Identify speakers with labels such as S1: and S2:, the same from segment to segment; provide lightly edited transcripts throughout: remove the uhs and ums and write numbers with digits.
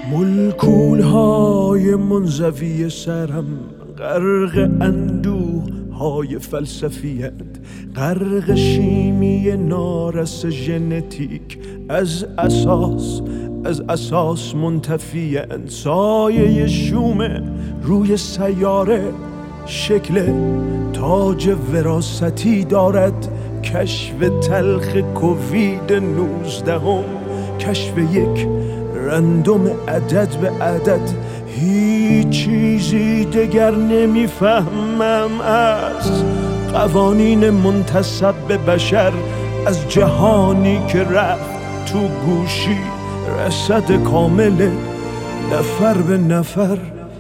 S1: ملکولهای منزوی سرم غرق اندوه های فلسفیت، غرق شیمی نارس ژنتیک، از اساس منتفی‌اند. سایه شوم روی سیاره شکل تاج وراثتی دارد. کشف تلخ کووید 19، کشف یک رندوم عدد به عدد. هیچ چیزی دگر نمیفهمم از قوانین منتسب به بشر، از جهانی که رفت تو گوشی، رصد کامل نفر به نفر.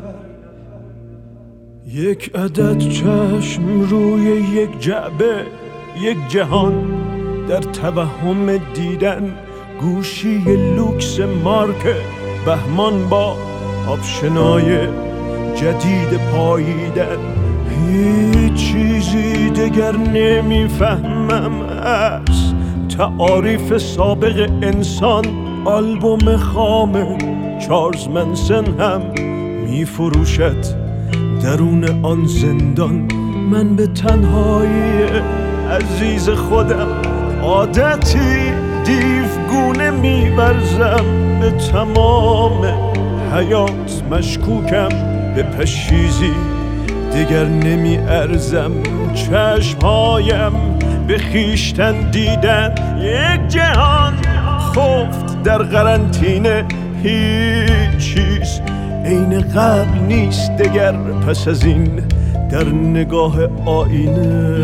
S1: یک عدد چشم روی یک جعبه، یک جهان در توهم دیدن. گوشی لوکس مارک بهمان با آپشنای جدید پاییدن. هیچ چیزی دگر نمیفهمم از تعاریف سابق انسان. آلبوم خام چارلز منسن هم میفروشد درون آن زندان. من به تنهایی عزیز خودم عادتی دیوگونه می‌ورزم. به تمام حیات مشکوکم، به پشیزی دیگر نمی‌ارزم. چشمهایم به خویشتن دیدن، یک جهان خفت در قرنطینه. هیچ چیز عین قبل نیست دگر پس از این در نگاه آینه.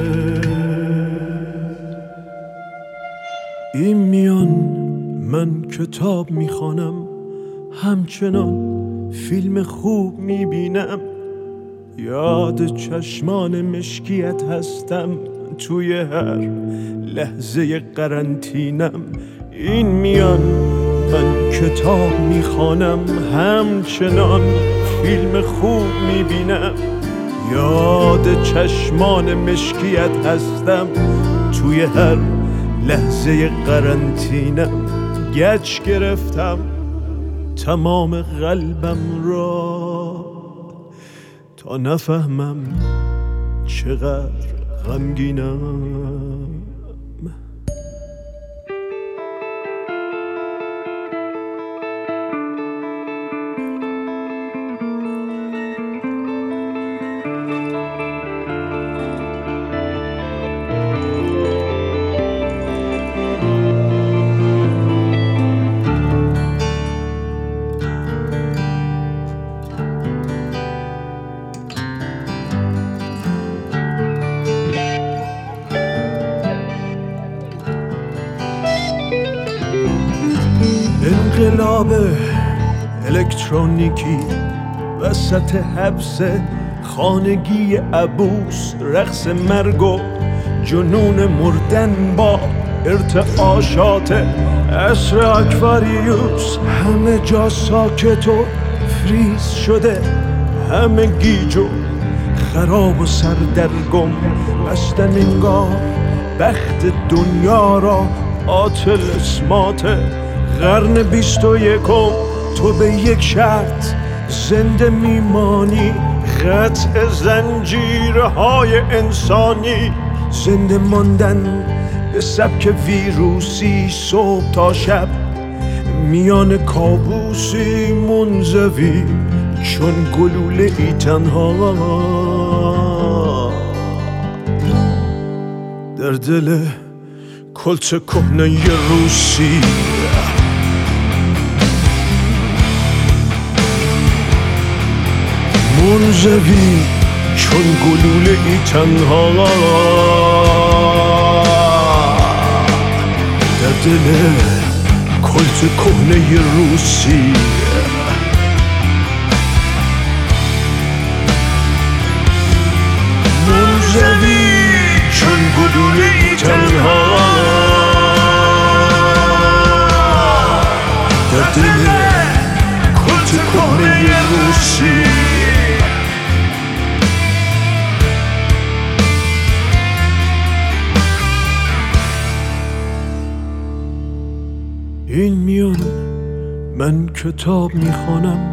S1: این میان من کتاب میخوانم، همچنان فیلم خوب میبینم. یاد چشمان مشکیت هستم توی هر لحظه قرنطینم. این میان من کتاب میخوانم، همچنان فیلم خوب میبینم. یاد چشمان مشکیت هستم توی هر لحظه قرنطینم. گچ گرفتم تمام قلبم را تا نفهمم چقدر غمگینم. انقلاب الکترونیکی وسط حبس خانگی عبوس، رقص مرگ و جنون مردن با ارتعاشات عصر اکواریوس. همه جا ساکت و فریز شده، همه گیج و خراب و سردرگم. بستن انگار بخت دنیا را آتل اسمات قرن 21. تو به یک شرط زنده میمانی، قطع زنجیرهای انسانی. زنده ماندن به سبک ویروسی، صبح تا شب میان کابوسی منزوی چون گلوله ای تنها در دل کلت کهنه روسی. منزوی چون گلوله ای تنها در دل کلت کهنه روسی. منزوی چون گلوله ای تنها در دل کلت کهنه روسی. این میان من کتاب میخوانم،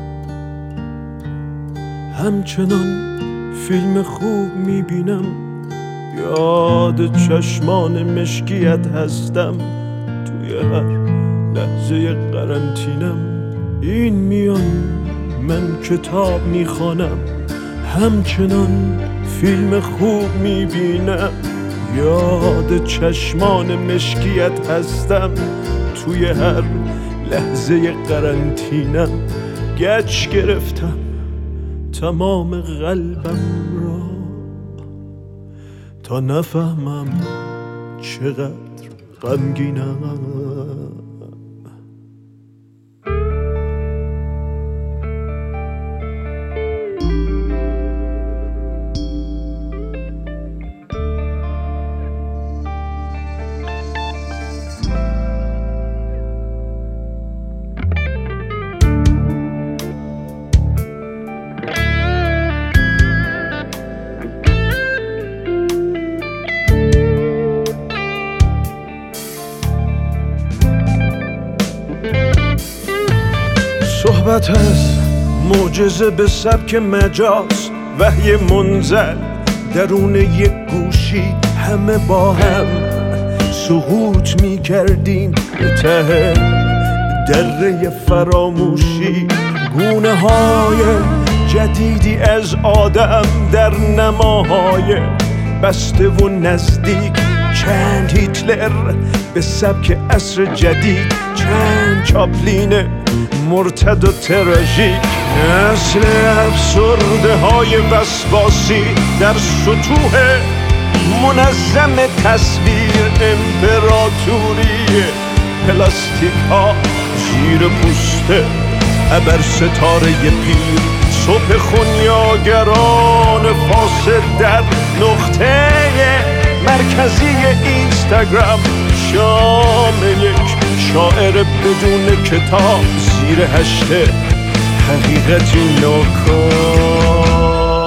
S1: همچنان فیلم خوب میبینم، یاد چشمان مشکیت هستم توی هر لحظه قرنطینم. این میان من کتاب میخوانم، همچنان فیلم خوب میبینم، یاد چشمان مشکیت هستم توی هر لحظه قرنطینم. گچ گرفتم تمام قلبم را تا نفهمم چقدر غمگینم. صحبت از معجزه به سبک مجاز، وحی منزل درون یک گوشی، همه با هم سقوط می کردیم به ته دره فراموشی. گونه های جدیدی از آدم در نماهای بسته و نزدیک، چند هیتلر به سبک عصر جدید، چند چاپلین مرتد و تراژیک. نسل افسرده های وسواسی در سطوح منظم تصویر، امپراتوری پلاستیک ها زیر پوست ابر ستاره پیر. صبح خونیاگران فاسد در نقطه مرکزی اینستاگرام، شام یک شاعر بدون کتاب زیر هشت حقیقتی ناکام.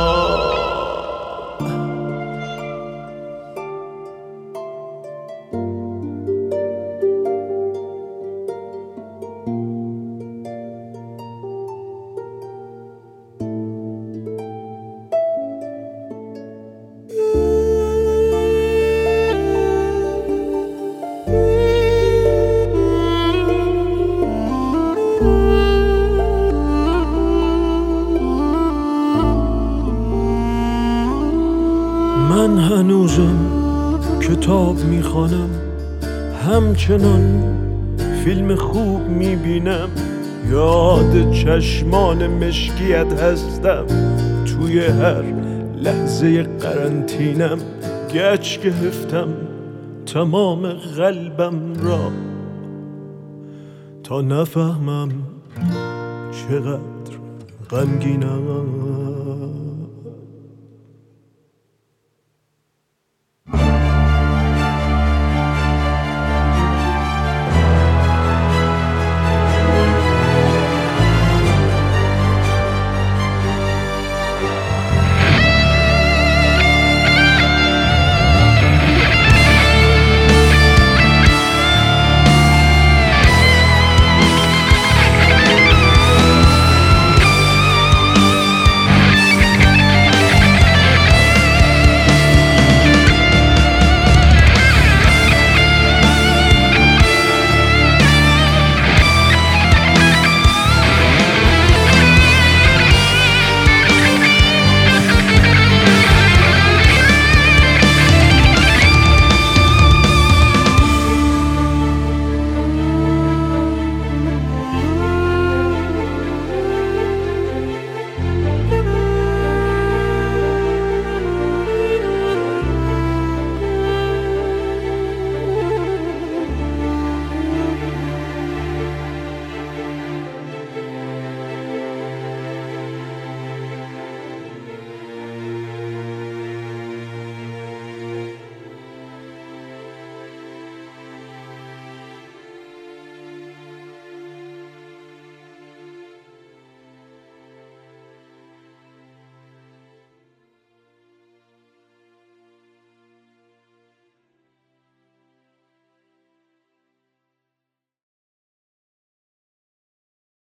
S1: من هنوزم کتاب میخوانم، همچنان فیلم خوب میبینم، یاد چشمان مشکیت هستم توی هر لحظه قرنطینم. گچ گرفتم تمام قلبم را تا نفهمم چقدر غمگینم.